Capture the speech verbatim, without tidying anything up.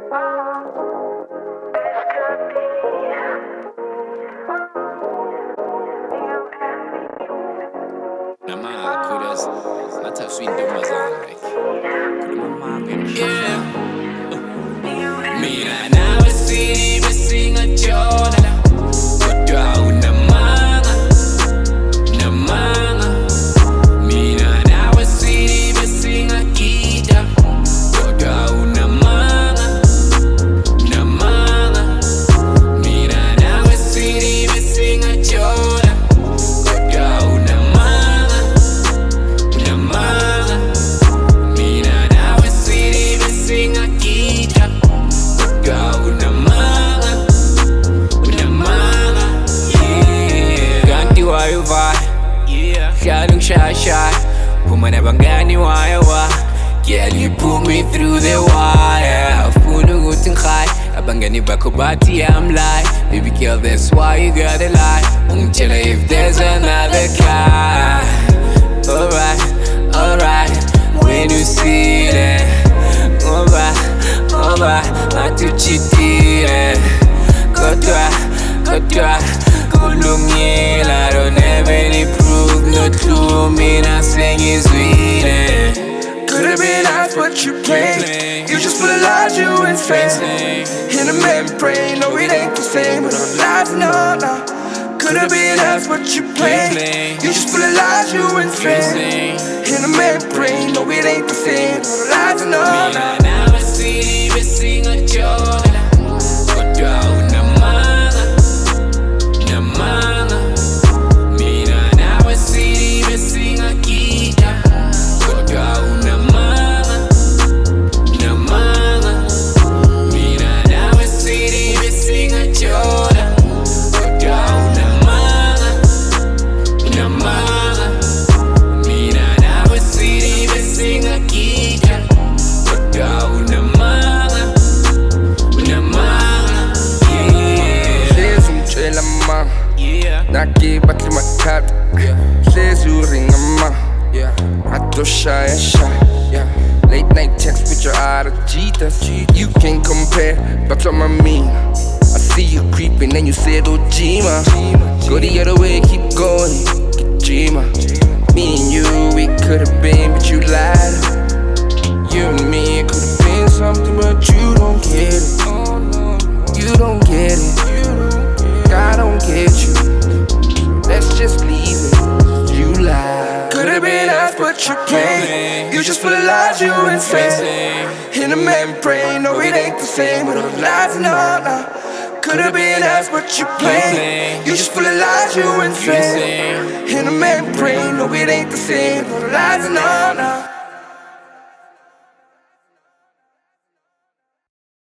Nama kudas mata swing do mazang like kuda mama yeah mina na wasi wasi ngachona kudwa una manga na manga mina na wasi wasi ngakita kudwa una manga na manga mina na wasi wasi ngachona Shalung shy shy, Pumana bangani wire wa. Girl, you pull me through the wire. Funu guting high, abangani bakobati I'm like, baby girl, that's why you gotta lie. Unchela if there's another guy. Alright, alright, when you see that. Alright, alright, not to cheat it. Kotwa, kotwa, kulungil, I don't have any proof. No clue, me not saying it's sweet. Could've been us, but you play. You just full of lies, you insane. In a membrane, no it ain't the same. But I'm alive, no, no. Could've been us, but you play. You just full of lies, you insane. In a membrane, no it ain't the same. But I'm alive, no, no. Now I see you sing a joke. But down the manga, the manga. Naki batli makat, Lezuring a ma. I do shy and shy. Late night text with your out of cheetahs. You can't compare, but I'm a mean. I see you creeping and you said, oh Jima. Go the other way, keep going, Jima. Me and you, we could've been, but you lied. You and me could've been something, but you don't get it. You don't get it. I don't get you. Let's just leave it. You lie. Could've been us, but you play. You just full of lies, you insane. In a membrane, no it ain't the same. But I'm lies, no, no. Could've been us, but you play. You just full of lies, you insane. In a membrane, no it ain't the same. But I'm lies, no, no.